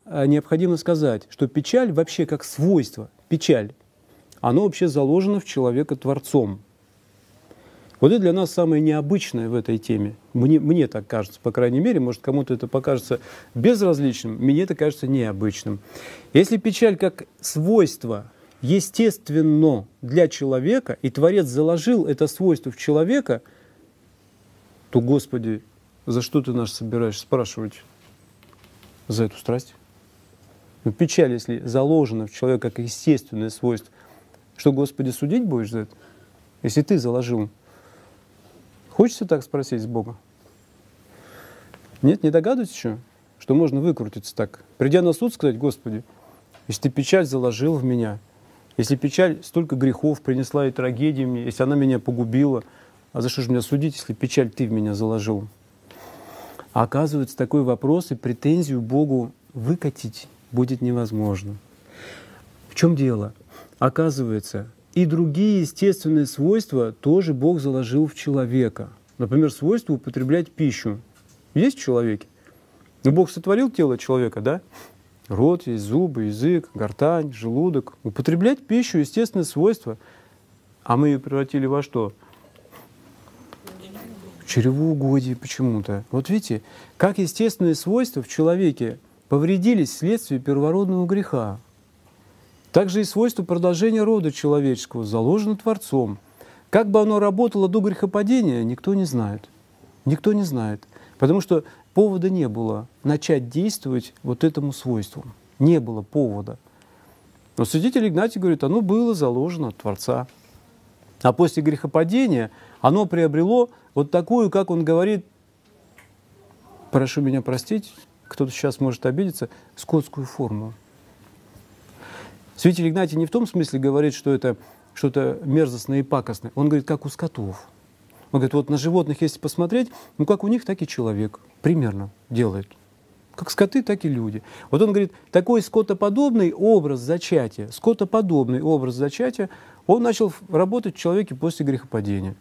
необходимо сказать, что печаль вообще как свойство, печаль, оно вообще заложено в человека Творцом. Вот это для нас самое необычное в этой теме. Мне так кажется, по крайней мере, может, кому-то это покажется безразличным, мне это кажется необычным. Если печаль как свойство естественно для человека, и Творец заложил это свойство в человека, то, Господи, за что ты нас собираешься спрашивать? За эту страсть? Но печаль, если заложена в человека как естественное свойство, что, Господи, судить будешь за это? Если ты заложил. Хочется так спросить с Бога? Нет, не догадываетесь еще, что можно выкрутиться так? Придя на суд, сказать: Господи, если ты печаль заложил в меня, если печаль столько грехов принесла и трагедий мне, если она меня погубила, а за что же меня судить, если печаль ты в меня заложил? А оказывается, такой вопрос и претензию Богу выкатить будет невозможно. В чем дело? Оказывается, и другие естественные свойства тоже Бог заложил в человека. Например, свойство употреблять пищу. Есть в человеке? Ну, Бог сотворил тело человека, да? Рот есть, зубы, язык, гортань, желудок. Употреблять пищу — естественное свойство. А мы ее превратили во что? В чревоугодие почему-то. Вот видите, как естественные свойства в человеке повредились вследствие первородного греха. Также и свойство продолжения рода человеческого заложено Творцом. Как бы оно работало до грехопадения, никто не знает. Никто не знает. Потому что повода не было начать действовать вот этому свойству. Не было повода. Но святитель Игнатий говорит, оно было заложено от Творца. А после грехопадения оно приобрело вот такую, как он говорит, прошу меня простить, кто-то сейчас может обидеться, скотскую форму. Святитель Игнатий не в том смысле говорит, что это что-то мерзостное и пакостное. Он говорит, как у скотов. Он говорит, вот на животных, если посмотреть, ну как у них, так и человек примерно делает. Как скоты, так и люди. Вот он говорит, такой скотоподобный образ зачатия, он начал работать в человеке после грехопадения.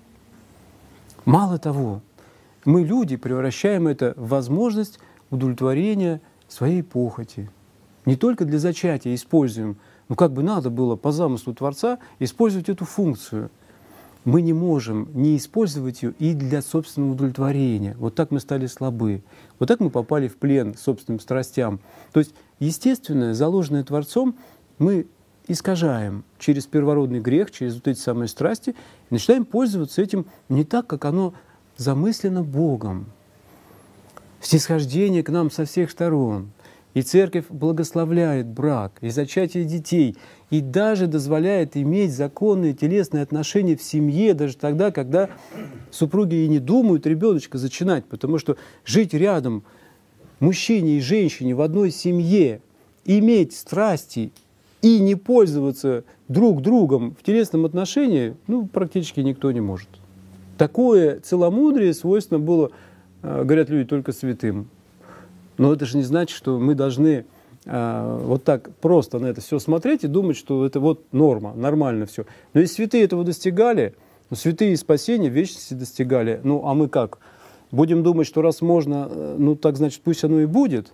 Мало того, мы, люди, превращаем это в возможность удовлетворения своей похоти. Не только для зачатия используем, но как бы надо было по замыслу Творца использовать эту функцию. Мы не можем не использовать ее и для собственного удовлетворения. Вот так мы стали слабы. Вот так мы попали в плен собственным страстям. То есть естественное, заложенное Творцом, мы искажаем через первородный грех, через вот эти самые страсти, и начинаем пользоваться этим не так, как оно замыслено Богом. Снисхождение к нам со всех сторон. И Церковь благословляет брак, и зачатие детей, и даже дозволяет иметь законные телесные отношения в семье, даже тогда, когда супруги и не думают ребеночка зачинать, потому что жить рядом мужчине и женщине в одной семье, иметь страсти и не пользоваться друг другом в телесном отношении, ну, практически никто не может. Такое целомудрие свойственно было, говорят люди, только святым. Но это же не значит, что мы должны вот так просто на это все смотреть и думать, что это вот норма, нормально все. Но если святые этого достигали, святые спасения вечности достигали, ну а мы как? Будем думать, что раз можно, ну так значит пусть оно и будет.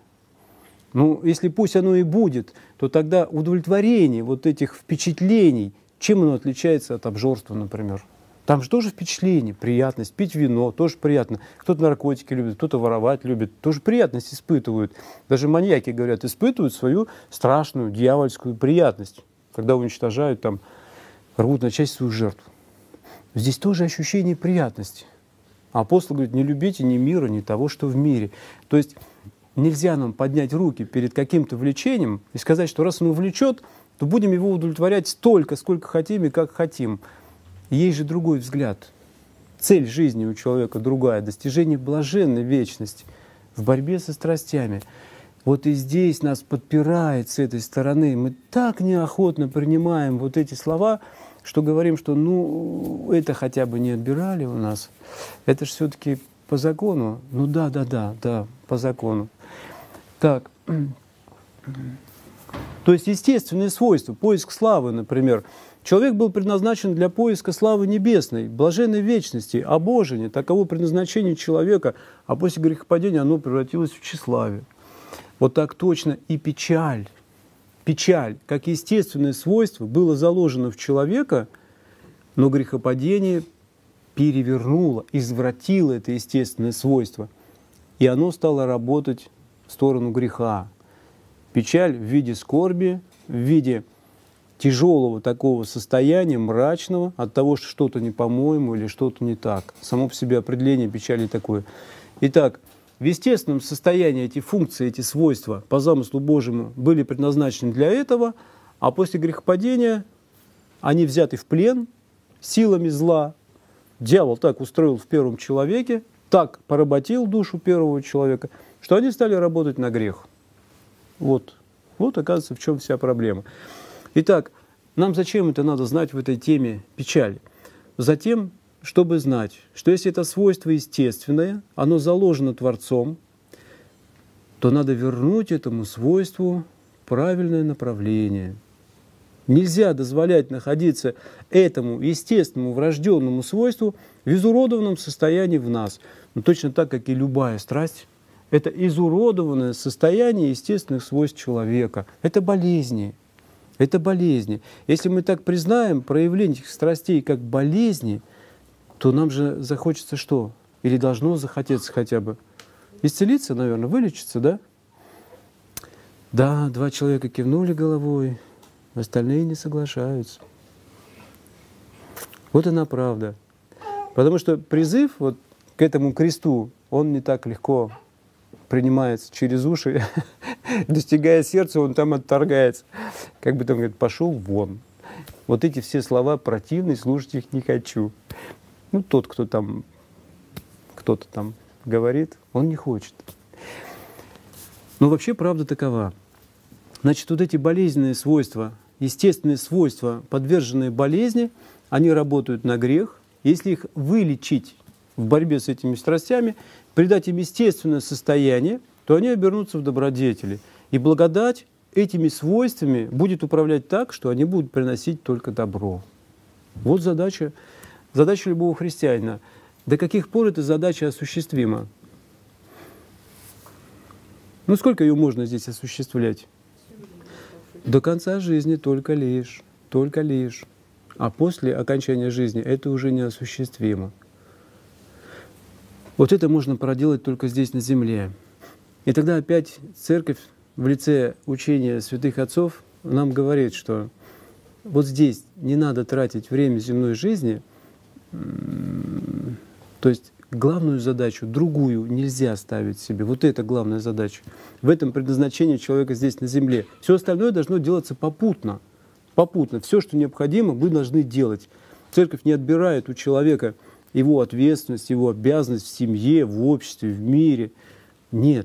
Ну если пусть оно и будет, то тогда удовлетворение вот этих впечатлений, чем оно отличается от обжорства, например? Там же тоже впечатление, приятность. Пить вино тоже приятно. Кто-то наркотики любит, кто-то воровать любит. Тоже приятность испытывают. Даже маньяки, говорят, испытывают свою страшную дьявольскую приятность, когда уничтожают, там, рвут на части свою жертву. Здесь тоже ощущение приятности. Апостол говорит, не любите ни мира, ни того, что в мире. То есть нельзя нам поднять руки перед каким-то влечением и сказать, что раз оно влечет, то будем его удовлетворять столько, сколько хотим и как хотим. Есть же другой взгляд. Цель жизни у человека другая. Достижение блаженной вечности в борьбе со страстями. Вот и здесь нас подпирает с этой стороны. Мы так неохотно принимаем вот эти слова, что говорим, что ну это хотя бы не отбирали у нас. Это же все-таки по закону. Ну да, по закону. Так. То есть естественные свойства, поиск славы, например. Человек был предназначен для поиска славы небесной, блаженной вечности, обожения. Таково предназначение человека, а после грехопадения оно превратилось в тщеславие. Вот так точно и печаль. Печаль, как естественное свойство, было заложено в человека, но грехопадение перевернуло, извратило это естественное свойство, и оно стало работать в сторону греха. Печаль в виде скорби, в виде тяжелого такого состояния, мрачного, от того, что что-то не по-моему или что-то не так. Само по себе определение печали такое. Итак, в естественном состоянии эти функции, эти свойства по замыслу Божьему были предназначены для этого, а после грехопадения они взяты в плен силами зла. Дьявол так устроил в первом человеке, так поработил душу первого человека, что они стали работать на грех. Вот, оказывается, в чем вся проблема. Итак, нам зачем это надо знать в этой теме печали? Затем, чтобы знать, что если это свойство естественное, оно заложено Творцом, то надо вернуть этому свойству правильное направление. Нельзя дозволять находиться этому естественному врожденному свойству в изуродованном состоянии в нас. Но точно так, как и любая страсть, это изуродованное состояние естественных свойств человека. Это болезни. Это болезни. Если мы так признаем проявление этих страстей как болезни, то нам же захочется что? Или должно захотеться хотя бы? Исцелиться, наверное, вылечиться, да? Да, 2 человека кивнули головой, остальные не соглашаются. Вот она правда. Потому что призыв вот к этому кресту, он не так легко принимается через уши, достигая сердца, он там отторгается. Как бы там говорит, пошел вон. Вот эти все слова противные, слушать их не хочу. Ну, тот, кто-то там говорит, он не хочет. Но вообще правда такова. Значит, вот эти болезненные свойства, естественные свойства, подверженные болезни, они работают на грех. Если их вылечить в борьбе с этими страстями, придать им естественное состояние, то они обернутся в добродетели. И благодать этими свойствами будет управлять так, что они будут приносить только добро. Вот задача любого христианина. До каких пор эта задача осуществима? Ну, сколько ее можно здесь осуществлять? До конца жизни только лишь. А после окончания жизни это уже неосуществимо. Вот это можно проделать только здесь, на земле. И тогда опять Церковь в лице учения святых отцов нам говорит, что вот здесь не надо тратить время земной жизни, то есть главную задачу, другую нельзя ставить себе. Вот это главная задача. В этом предназначение человека здесь, на земле. Все остальное должно делаться попутно. Все, что необходимо, мы должны делать. Церковь не отбирает у человека его ответственность, его обязанность в семье, в обществе, в мире. Нет.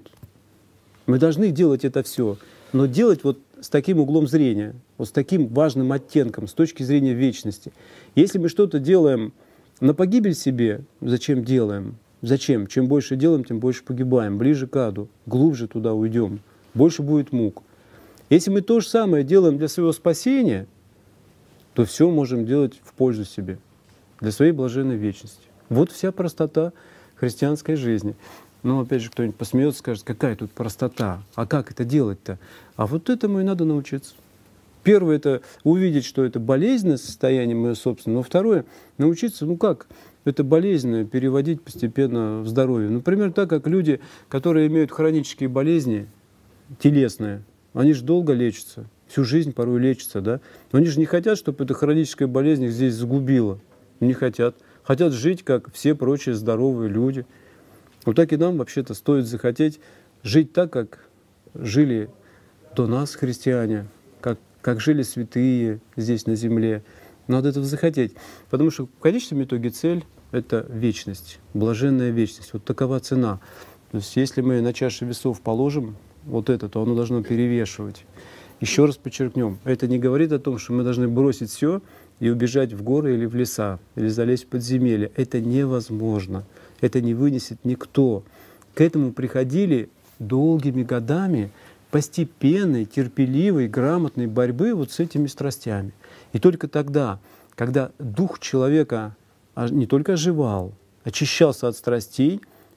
Мы должны делать это все, но делать вот с таким углом зрения, вот с таким важным оттенком, с точки зрения вечности. Если мы что-то делаем на погибель себе, зачем делаем? Зачем? Чем больше делаем, тем больше погибаем. Ближе к аду, глубже туда уйдем, больше будет мук. Если мы то же самое делаем для своего спасения, то все можем делать в пользу себе, для своей блаженной вечности. Вот вся простота христианской жизни. Но опять же кто-нибудь посмеется, скажет, какая тут простота, а как это делать-то? А вот этому и надо научиться. Первое — это увидеть, что это болезненное состояние мое собственное. Но второе — научиться, как это болезненное переводить постепенно в здоровье. Например, так как люди, которые имеют хронические болезни, телесные, они же долго лечатся, всю жизнь порой лечатся, да? Но они же не хотят, чтобы эта хроническая болезнь их здесь загубила. Не хотят. Хотят жить, как все прочие здоровые люди. Вот так и нам вообще-то стоит захотеть жить так, как жили до нас христиане, как жили святые здесь на земле. Надо этого захотеть. Потому что в конечном итоге цель — это вечность, блаженная вечность. Вот такова цена. То есть если мы на чаше весов положим вот это, то оно должно перевешивать. Еще раз подчеркнем, это не говорит о том, что мы должны бросить все и убежать в горы или в леса, или залезть в подземелье. Это невозможно. Это не вынесет никто. К этому приходили долгими годами постепенной, терпеливой, грамотной борьбы вот с этими страстями. И только тогда, когда дух человека не только оживал, очищался от страстей,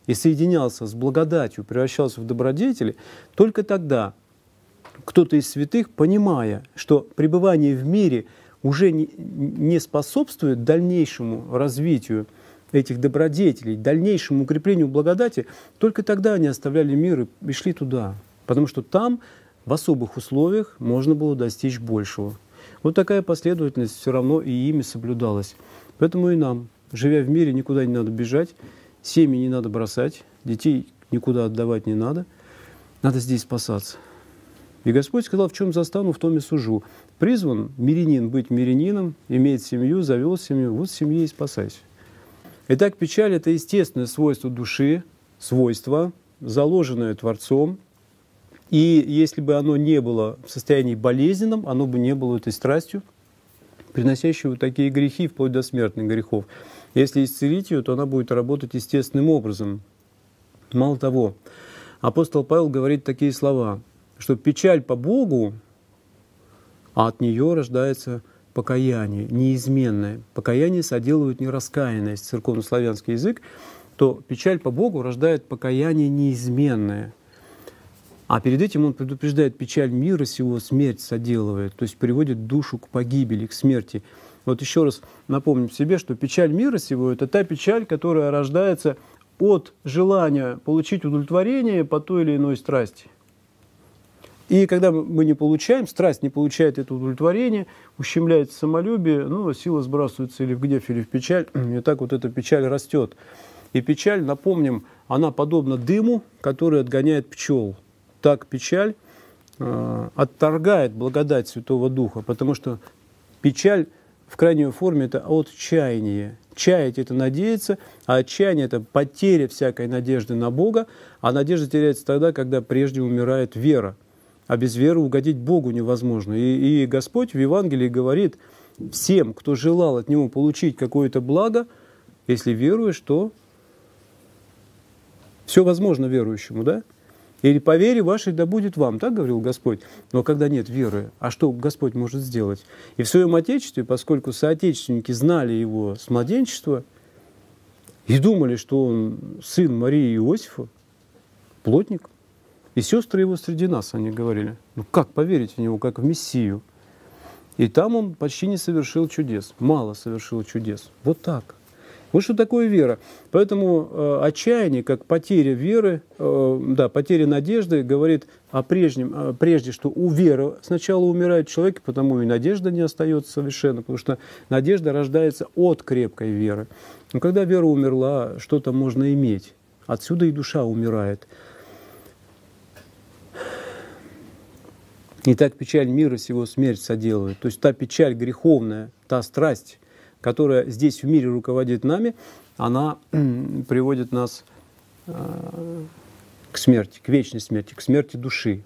и соединялся с благодатью, превращался в добродетели, только тогда кто-то из святых, понимая, что пребывание в мире уже не способствует дальнейшему развитию этих добродетелей, дальнейшему укреплению благодати, только тогда они оставляли мир и шли туда. Потому что там, в особых условиях, можно было достичь большего. Вот такая последовательность все равно и ими соблюдалась. Поэтому и нам, живя в мире, никуда не надо бежать, семьи не надо бросать, детей никуда отдавать не надо. Надо здесь спасаться. И Господь сказал: в чем застану, в том и сужу. Призван мирянин быть мирянином, иметь семью, завел семью, вот в семье и спасайся. Итак, печаль – это естественное свойство души, свойство, заложенное Творцом. И если бы оно не было в состоянии болезненном, оно бы не было этой страстью, приносящей вот такие грехи, вплоть до смертных грехов. Если исцелить ее, то она будет работать естественным образом. Мало того, апостол Павел говорит такие слова, что печаль по Богу, а от нее рождается покаяние, неизменное. Покаяние соделывает нераскаянность, церковнославянский язык, то печаль по Богу рождает покаяние неизменное. А перед этим он предупреждает: печаль мира сего смерть соделывает, то есть приводит душу к погибели, к смерти. Вот еще раз напомним себе, что печаль мира сего – это та печаль, которая рождается от желания получить удовлетворение по той или иной страсти. И когда мы не получаем, страсть не получает это удовлетворение, ущемляется самолюбие, сила сбрасывается или в гнев, или в печаль, и так вот эта печаль растет. И печаль, напомним, она подобна дыму, который отгоняет пчел. Так печаль отторгает благодать Святого Духа, потому что печаль в крайней форме – это отчаяние. Чаять – это надеяться, а отчаяние – это потеря всякой надежды на Бога, а надежда теряется тогда, когда прежде умирает вера. А без веры угодить Богу невозможно. И Господь в Евангелии говорит всем, кто желал от Него получить какое-то благо, если веруешь, то все возможно верующему, да? Или по вере вашей да будет вам, так говорил Господь. Но когда нет веры, а что Господь может сделать? И в своем Отечестве, поскольку соотечественники знали Его с младенчества и думали, что Он сын Марии и Иосифа, плотник, и сестры Его среди нас, они говорили: как поверить в Него, как в Мессию? И там Он почти не совершил чудес, мало совершил чудес. Вот так. Вот что такое вера. Поэтому отчаяние, как потеря веры, потеря надежды, говорит о прежнем, прежде, что у веры сначала умирает человек, потому и надежда не остается совершенно, потому что надежда рождается от крепкой веры. Но когда вера умерла, что-то можно иметь. Отсюда и душа умирает. И так печаль мира сего смерть соделывает. То есть та печаль греховная, та страсть, которая здесь в мире руководит нами, она приводит нас к смерти, к вечной смерти, к смерти души.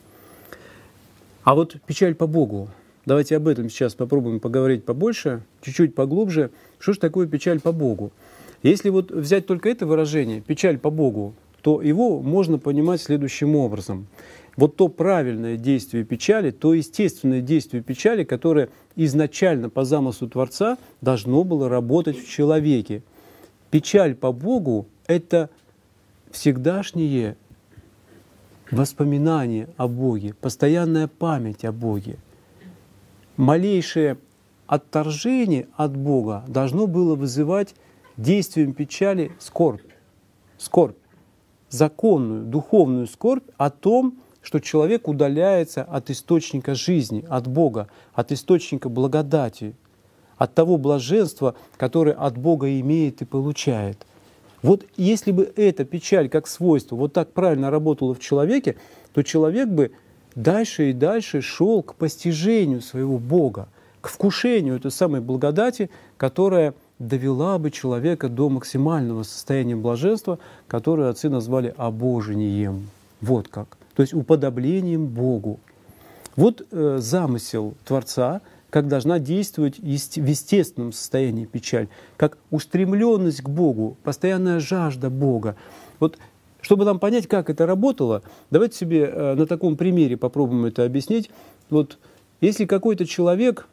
А вот печаль по Богу. Давайте об этом сейчас попробуем поговорить побольше, чуть-чуть поглубже. Что же такое печаль по Богу? Если вот взять только это выражение, печаль по Богу, то его можно понимать следующим образом. Вот то правильное действие печали, то естественное действие печали, которое изначально по замыслу Творца должно было работать в человеке. Печаль по Богу – это всегдашнее воспоминание о Боге, постоянная память о Боге. Малейшее отторжение от Бога должно было вызывать действием печали скорбь. Скорбь. Законную, духовную скорбь о том, что человек удаляется от источника жизни, от Бога, от источника благодати, от того блаженства, которое от Бога имеет и получает. Вот если бы эта печаль как свойство вот так правильно работала в человеке, то человек бы дальше и дальше шел к постижению своего Бога, к вкушению этой самой благодати, которая довела бы человека до максимального состояния блаженства, которое отцы назвали обожением. Вот как. То есть уподоблением Богу. Вот замысел Творца, как должна действовать в естественном состоянии печаль, как устремленность к Богу, постоянная жажда Бога. Вот, чтобы нам понять, как это работало, давайте себе на таком примере попробуем это объяснить. Вот, если какой-то человек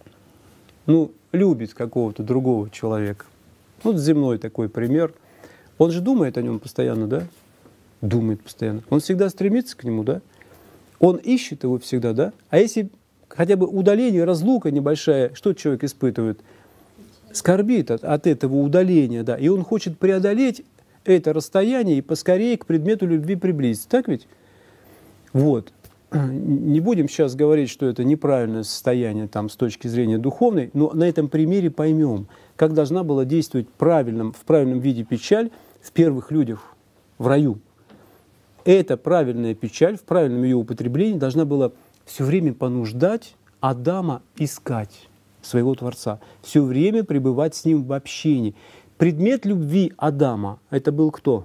любит какого-то другого человека, вот земной такой пример, Он же думает о нем постоянно, да? Думает постоянно. Он всегда стремится к нему, да? Он ищет его всегда, да? А если хотя бы удаление, разлука небольшая, что человек испытывает? Скорбит от этого удаления, да? И он хочет преодолеть это расстояние и поскорее к предмету любви приблизиться. Так ведь? Вот. Не будем сейчас говорить, что это неправильное состояние там, с точки зрения духовной, но на этом примере поймем, как должна была действовать в правильном виде печаль в первых людях в раю. Эта правильная печаль в правильном ее употреблении должна была все время понуждать Адама искать своего Творца, все время пребывать с ним в общении. Предмет любви Адама — это был кто?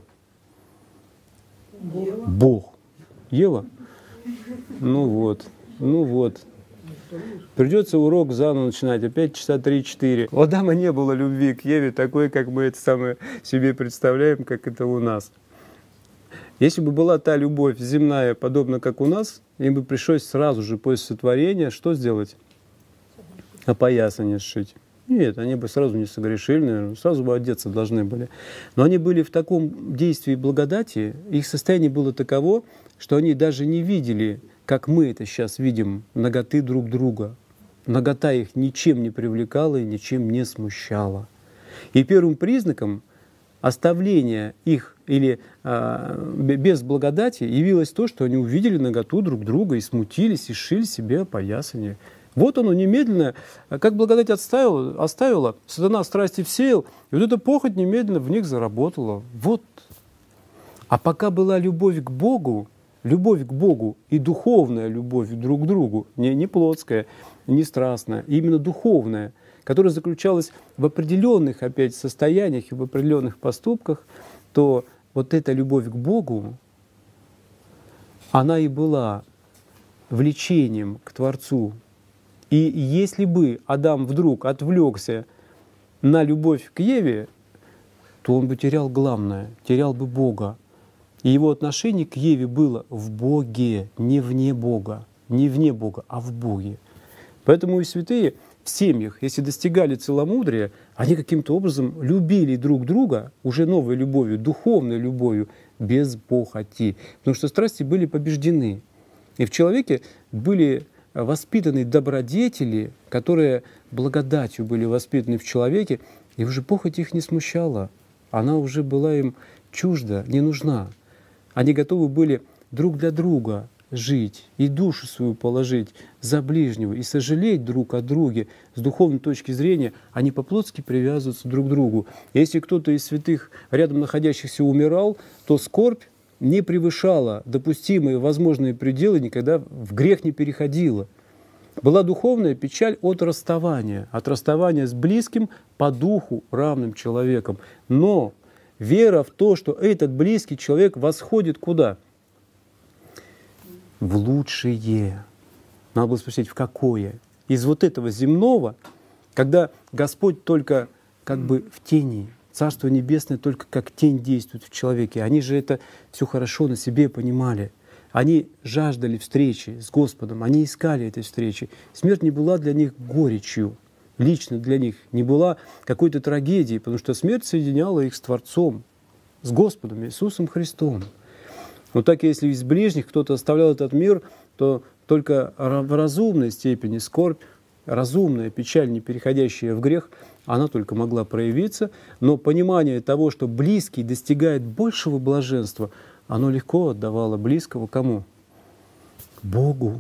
Ева. Бог. Ева? Ну вот. Придется урок заново начинать, опять часа 3-4. У Адама не было любви к Еве такой, как мы это самое себе представляем, как это у нас. Если бы была та любовь земная, подобно как у нас, им бы пришлось сразу же после сотворения что сделать? Опоясание сшить. Нет, они бы сразу не согрешили, наверное, сразу бы одеться должны были. Но они были в таком действии благодати, их состояние было таково, что они даже не видели, как мы это сейчас видим, наготы друг друга. Нагота их ничем не привлекала и ничем не смущала. И первым признаком оставления их или без благодати явилось то, что они увидели наготу друг друга и смутились, и сшили себе опоясание. Вот оно немедленно, как благодать оставила, сатана страсти всеял, и вот эта похоть немедленно в них заработала. Вот. А пока была любовь к Богу и духовная любовь друг к другу, не плотская, не страстная, именно духовная, которая заключалась в определенных опять состояниях и в определенных поступках, то вот эта любовь к Богу, она и была влечением к Творцу. И если бы Адам вдруг отвлекся на любовь к Еве, то он бы терял главное, терял бы Бога. И его отношение к Еве было в Боге, не вне Бога, а в Боге. Поэтому и святые в семьях, если достигали целомудрия, они каким-то образом любили друг друга уже новой любовью, духовной любовью, без похоти. Потому что страсти были побеждены. И в человеке были воспитаны добродетели, которые благодатью были воспитаны в человеке, и уже похоть их не смущала. Она уже была им чужда, не нужна. Они готовы были друг для друга жить и душу свою положить за ближнего и сожалеть друг о друге. С духовной точки зрения они по-плотски привязываются друг к другу. Если кто-то из святых рядом находящихся умирал, то скорбь не превышала допустимые возможные пределы, никогда в грех не переходила. Была духовная печаль от расставания с близким по духу равным человеком. Но вера в то, что этот близкий человек восходит куда? В лучшее. Надо было спросить, в какое? Из вот этого земного, когда Господь только как бы в тени, Царство Небесное только как тень действует в человеке. Они же это все хорошо на себе понимали. Они жаждали встречи с Господом, они искали этой встречи. Смерть не была для них горечью, лично для них, не была какой-то трагедией, потому что смерть соединяла их с Творцом, с Господом Иисусом Христом. Но так, если из ближних кто-то оставлял этот мир, то только в разумной степени скорбь, разумная печаль, не переходящая в грех, она только могла проявиться, но понимание того, что близкий достигает большего блаженства, оно легко отдавало близкого кому? Богу.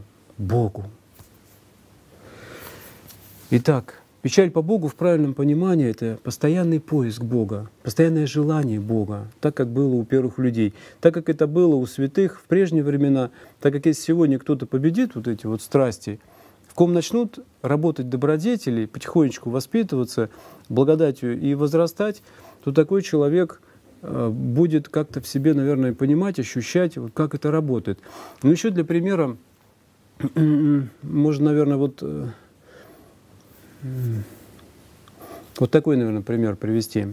Итак, печаль по Богу в правильном понимании — это постоянный поиск Бога, постоянное желание Бога, так как было у первых людей, так как это было у святых в прежние времена, так как если сегодня кто-то победит вот эти вот страсти, в ком начнут работать добродетели, потихонечку воспитываться благодатью и возрастать, то такой человек будет как-то в себе, наверное, понимать, ощущать, вот как это работает. Но еще для примера можно, наверное, вот такой, наверное, пример привести.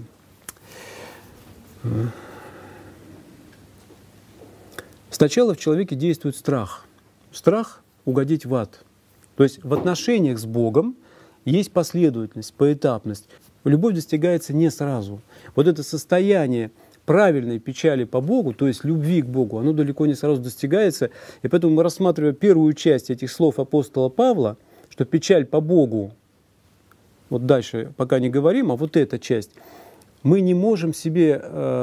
Сначала в человеке действует страх. Страх угодить в ад. То есть в отношениях с Богом есть последовательность, поэтапность. Любовь достигается не сразу. Вот это состояние правильной печали по Богу, то есть любви к Богу, оно далеко не сразу достигается. И поэтому мы, рассматривая первую часть этих слов апостола Павла, что печаль по Богу, вот дальше пока не говорим, а вот эта часть, мы не можем себе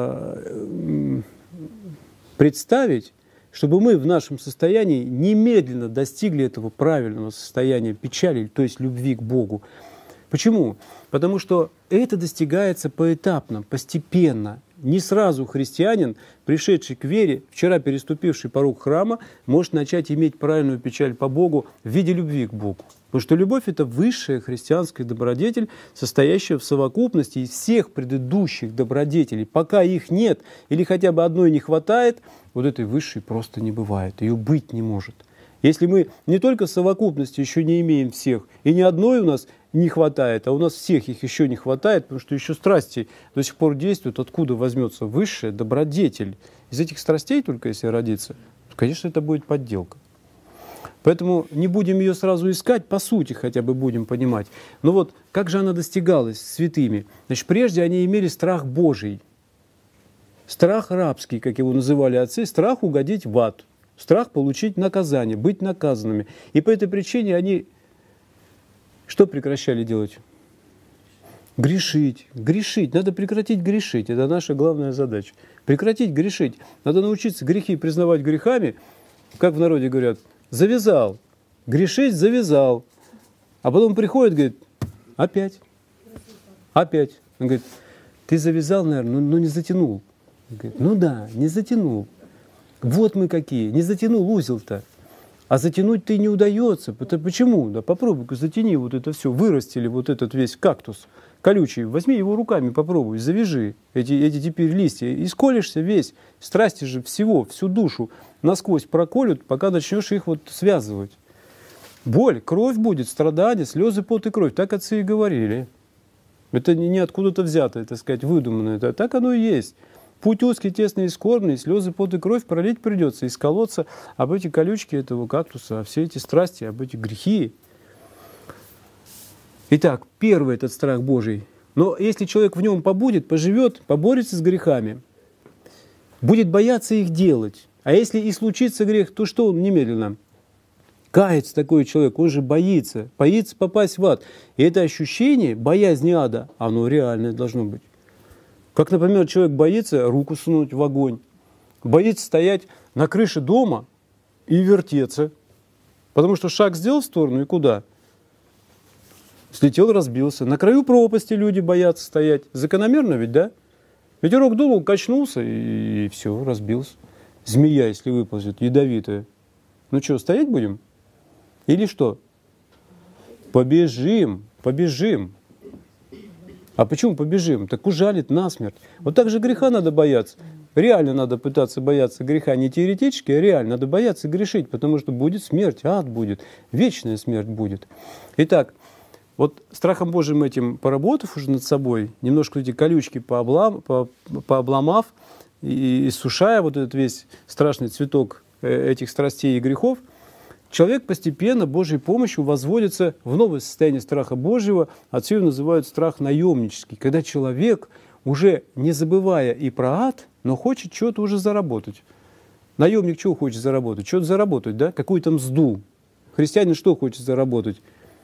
представить, чтобы мы в нашем состоянии немедленно достигли этого правильного состояния печали, то есть любви к Богу. Почему? Потому что это достигается поэтапно, постепенно. Не сразу христианин, пришедший к вере, вчера переступивший порог храма, может начать иметь правильную печаль по Богу в виде любви к Богу. Потому что любовь – это высшая христианская добродетель, состоящая в совокупности из всех предыдущих добродетелей. Пока их нет или хотя бы одной не хватает, вот этой высшей просто не бывает, ее быть не может. Если мы не только в совокупности еще не имеем всех, и ни одной у нас не хватает, а у нас всех их еще не хватает, потому что еще страсти до сих пор действуют, откуда возьмется высшая добродетель. Из этих страстей только если родиться, то, конечно, это будет подделка. Поэтому не будем ее сразу искать, по сути хотя бы будем понимать. Но вот как же она достигалась святыми? Значит, прежде они имели страх Божий, страх рабский, как его называли отцы, страх угодить в ад, страх получить наказание, быть наказанными. И по этой причине они что прекращали делать? Грешить. Грешить. Надо прекратить грешить. Это наша главная задача. Прекратить грешить. Надо научиться грехи признавать грехами. Как в народе говорят, завязал. Грешить завязал. А потом приходит, говорит, опять. Опять. Он говорит, ты завязал, наверное, но не затянул. Он говорит, ну да, не затянул. Вот мы какие. Не затянул узел-то. А затянуть-то и не удается. Почему? Да попробуй-ка затяни вот это все. Вырастили вот этот весь кактус колючий. Возьми его руками, попробуй, завяжи эти теперь листья. И сколешься весь. Страсти же всего, всю душу насквозь проколют, пока начнешь их вот связывать. Боль, кровь будет, страдания, слезы, пот и кровь. Так отцы и говорили. Это не откуда-то взято, так сказать, выдуманное. Это так оно и есть. Путь узкий, тесный и скорбный, слезы, пот и кровь пролить придется, исколоться об эти колючки этого кактуса, все эти страсти, об эти грехи. Итак, первый этот страх Божий. Но если человек в нем побудет, поживет, поборется с грехами, будет бояться их делать. А если и случится грех, то что он немедленно? Кается такой человек, он же боится попасть в ад. И это ощущение боязни ада, оно реальное должно быть. Как, например, человек боится руку сунуть в огонь, боится стоять на крыше дома и вертеться, потому что шаг сделал в сторону и куда? Слетел, разбился. На краю пропасти люди боятся стоять. Закономерно ведь, да? Ветерок дул, качнулся и все, разбился. Змея, если выползет, ядовитая. Ну что, стоять будем? Или что? Побежим. А почему побежим? Так ужалит насмерть. Вот так же греха надо бояться. Реально надо пытаться бояться греха. Не теоретически, а реально. Надо бояться грешить, потому что будет смерть, ад будет, вечная смерть будет. Итак, вот страхом Божьим этим поработав уже над собой, немножко эти колючки пообломав и иссушая вот этот весь страшный цветок этих страстей и грехов, человек постепенно Божьей помощью возводится в новое состояние страха Божьего. Отсюда называют страх наемнический, когда человек, уже не забывая и про ад, но хочет что-то уже заработать. Наемник чего хочет заработать? Что-то заработать, да? Какую-то мзду. Христианин что хочет заработать?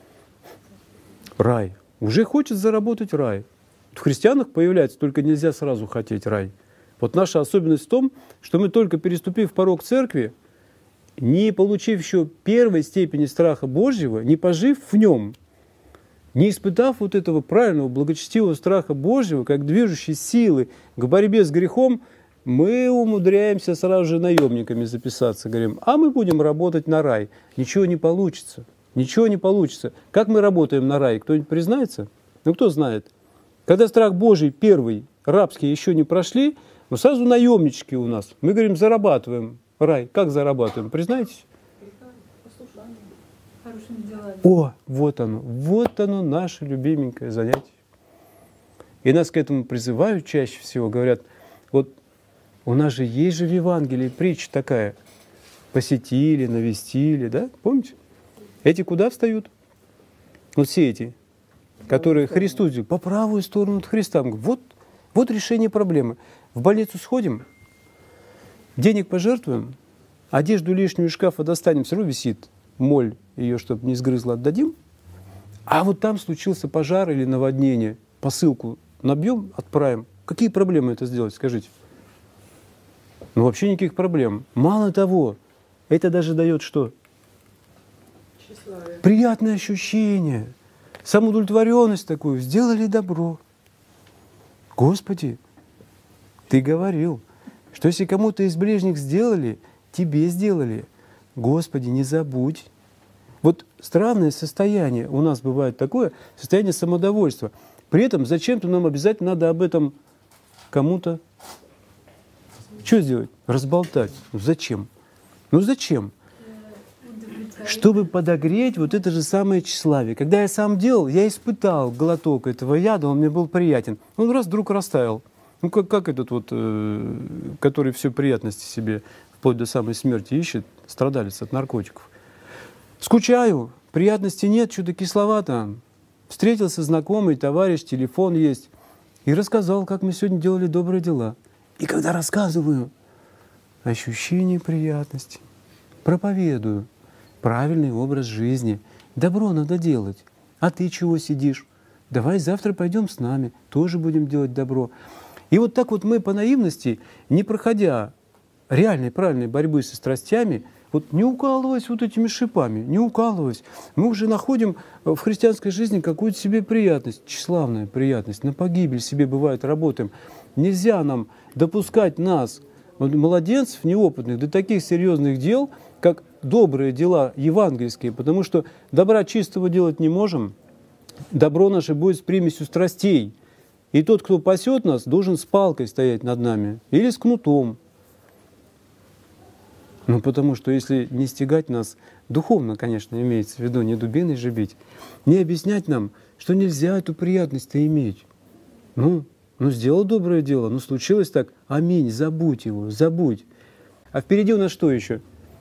Рай. Уже хочет заработать рай. В христианах появляется, только нельзя сразу хотеть рай. Вот наша особенность в том, что мы только переступив порог церкви, не получив еще первой степени страха Божьего, не пожив в нем, не испытав вот этого правильного, благочестивого страха Божьего, как движущей силы к борьбе с грехом, мы умудряемся сразу же наемниками записаться. Говорим, а мы будем работать на рай. Ничего не получится. Ничего не получится. Как мы работаем на рай? Кто-нибудь признается? Ну, кто знает? Когда страх Божий первый, рабский, еще не прошли, но сразу наемнички у нас. Мы говорим, зарабатываем рай. Как зарабатываем? Признайтесь? О, вот оно наше любименькое занятие. И нас к этому призывают чаще всего. Говорят, вот у нас же есть же в Евангелии притча такая. Посетили, навестили, да? Помните? Эти куда встают? Вот все эти, которые Христу, по правую сторону от Христа. Вот Вот решение проблемы. В больницу сходим, денег пожертвуем, одежду лишнюю из шкафа достанем, все равно висит моль, ее, чтобы не сгрызла, отдадим. А вот там случился пожар или наводнение, посылку набьем, отправим. Какие проблемы это сделать, скажите? Ну, вообще никаких проблем. Мало того, это даже дает что? Тщеславие. Приятное ощущение, самоудовлетворенность такую. Сделали добро. Господи, Ты говорил, что если кому-то из ближних сделали, Тебе сделали. Господи, не забудь. Вот странное состояние у нас бывает такое, состояние самодовольства. При этом зачем-то нам обязательно надо об этом кому-то что сделать? Разболтать. Зачем? Ну зачем? Чтобы подогреть вот это же самое тщеславие. Когда я сам делал, я испытал глоток этого яда, он мне был приятен. Он раз вдруг растаял. Ну как этот вот, который все приятности себе вплоть до самой смерти ищет, страдалец от наркотиков. Скучаю, приятности нет, что-то кисловато. Встретился знакомый, товарищ, телефон есть. И рассказал, как мы сегодня делали добрые дела. И когда рассказываю, ощущение приятности, проповедую правильный образ жизни, добро надо делать. А ты чего сидишь? Давай завтра пойдем с нами, тоже будем делать добро. И вот так вот мы по наивности, не проходя реальной, правильной борьбы со страстями, вот не укалываясь вот этими шипами, не укалываясь, мы уже находим в христианской жизни какую-то себе приятность, тщеславная приятность, на погибель себе бывает работаем. Нельзя нам допускать нас, младенцев неопытных, до таких серьезных дел, как добрые дела евангельские, потому что добра чистого делать не можем, добро наше будет с примесью страстей. И тот, кто пасет нас, должен с палкой стоять над нами или с кнутом. Ну, потому что если не стягать нас, духовно, конечно, имеется в виду, не дубиной же бить, не объяснять нам, что нельзя эту приятность-то иметь. Ну, сделал доброе дело, ну, случилось так, аминь, забудь его, забудь. А впереди у нас что еще?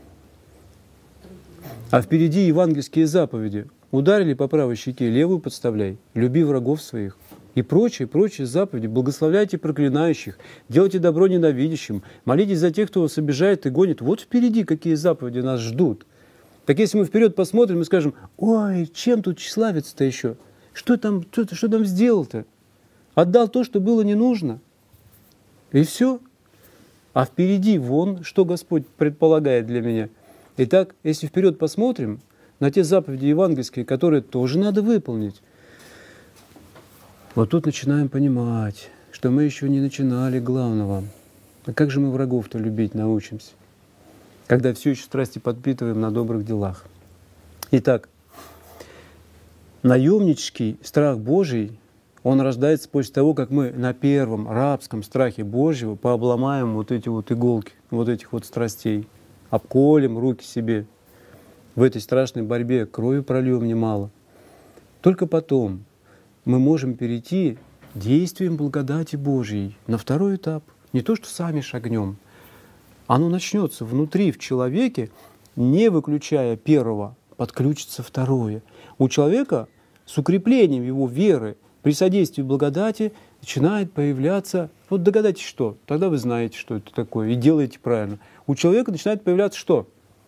А впереди евангельские заповеди. Ударили по правой щеке, левую подставляй, люби врагов своих. И прочие заповеди. Благословляйте проклинающих, делайте добро ненавидящим, молитесь за тех, кто вас обижает и гонит. Вот впереди какие заповеди нас ждут. Так если мы вперед посмотрим и скажем, ой, чем тут тщеславиться-то еще? Что там сделал-то? Отдал то, что было не нужно. И все. А впереди вон, что Господь предполагает для меня. Итак, если вперед посмотрим на те заповеди евангельские, которые тоже надо выполнить, вот тут начинаем понимать, что мы еще не начинали главного. А как же мы врагов-то любить научимся, когда все еще страсти подпитываем на добрых делах? Итак, наемнический страх Божий, он рождается после того, как мы на первом рабском страхе Божьего пообломаем вот эти вот иголки, вот этих вот страстей, обколем руки себе. В этой страшной борьбе крови прольем немало. Только потом мы можем перейти действием благодати Божьей на второй этап. Не то, что сами шагнем. Оно начнется внутри, в человеке, не выключая первого, подключится второе. У человека с укреплением его веры при содействии благодати начинает появляться, вот догадайтесь что, тогда вы знаете, что это такое, и делаете правильно. У человека начинает появляться что?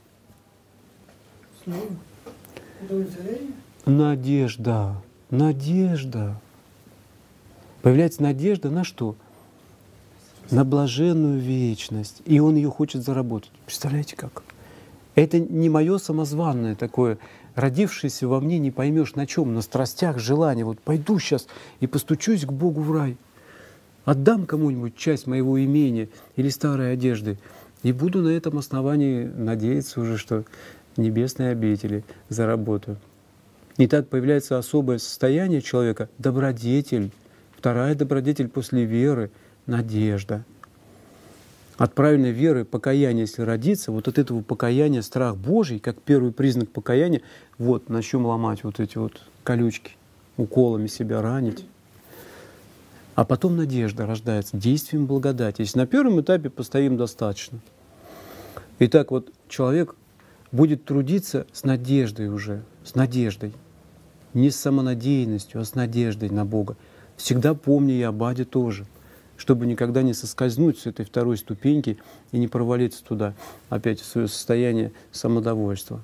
Надежда. Надежда. Появляется надежда на что? На блаженную вечность. И он ее хочет заработать. Представляете как? Это не мое самозванное такое, родившееся во мне, не поймешь на чем, на страстях, желание. Вот пойду сейчас и постучусь к Богу в рай. Отдам кому-нибудь часть моего имения или старой одежды. И буду на этом основании надеяться уже, что небесные обители заработаю. И так появляется особое состояние человека — добродетель. Вторая добродетель после веры — надежда. От правильной веры покаяние, если родится, вот от этого покаяния страх Божий, как первый признак покаяния, вот начнем ломать вот эти вот колючки, уколами себя ранить. А потом надежда рождается действием благодати. Если на первом этапе постоим достаточно. Итак, вот человек будет трудиться с надеждой уже, с надеждой. Не с самонадеянностью, а с надеждой на Бога. Всегда помни и об аде тоже. чтобы никогда не соскользнуть с этой второй ступеньки и не провалиться туда, опять в свое состояние самодовольства.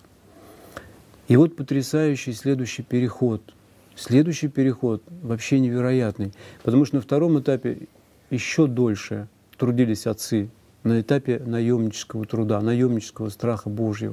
И вот потрясающий следующий переход. Следующий переход вообще невероятный, потому что на втором этапе еще дольше трудились отцы, на этапе наемнического труда, наемнического страха Божьего.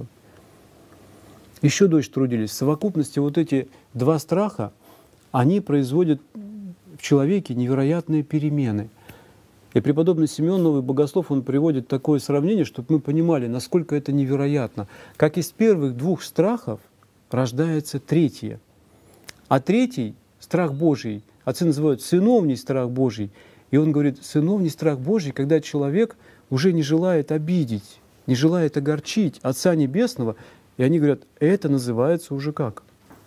Еще дольше трудились. В совокупности вот эти два страха, они производят в человеке невероятные перемены. И преподобный Симеон, новый богослов, он приводит такое сравнение, чтобы мы понимали, насколько это невероятно. Как из первых двух страхов рождается третье. А третий, страх Божий, отцы называют сыновний страх Божий. И он говорит, сыновний страх Божий, когда человек уже не желает обидеть, не желает огорчить Отца Небесного. И они говорят, это называется уже как?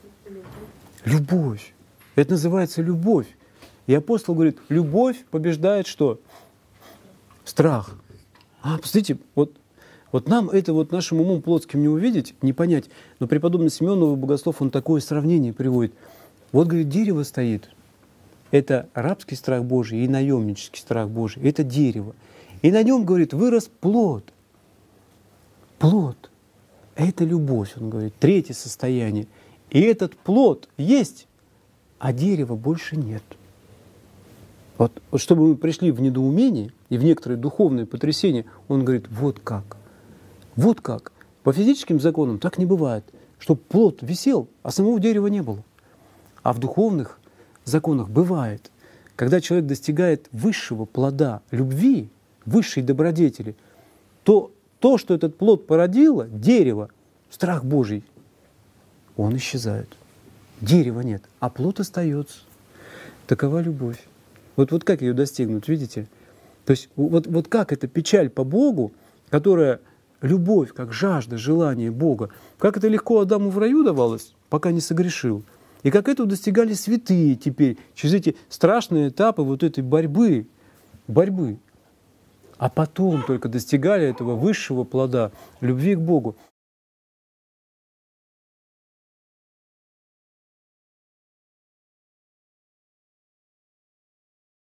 Любовь. Это называется любовь. И апостол говорит, любовь побеждает что? Страх. Посмотрите, вот нам это вот нашим умом плотским не увидеть, не понять. Но преподобный Симеон, новый богослов, он такое сравнение приводит. Вот, говорит, дерево стоит. Это рабский страх Божий и наемнический страх Божий. Это дерево. И на нем, говорит, вырос плод. Плод. Это любовь, он говорит, третье состояние. И этот плод есть, а дерева больше нет. Вот чтобы мы пришли в недоумение и в некоторые духовные потрясения, он говорит, вот как. Вот как. По физическим законам так не бывает, чтобы плод висел, а самого дерева не было. А в духовных законах бывает, когда человек достигает высшего плода любви, высшей добродетели, то, что этот плод породило, дерево, страх Божий, он исчезает. Дерева нет, а плод остается. Такова любовь. Вот как ее достигнуть, видите? То есть вот как эта печаль по Богу, которая любовь, как жажда, желание Бога, как это легко Адаму в раю давалось, пока не согрешил. И как этого достигали святые теперь, через эти страшные этапы вот этой борьбы. А потом только достигали этого высшего плода, любви к Богу.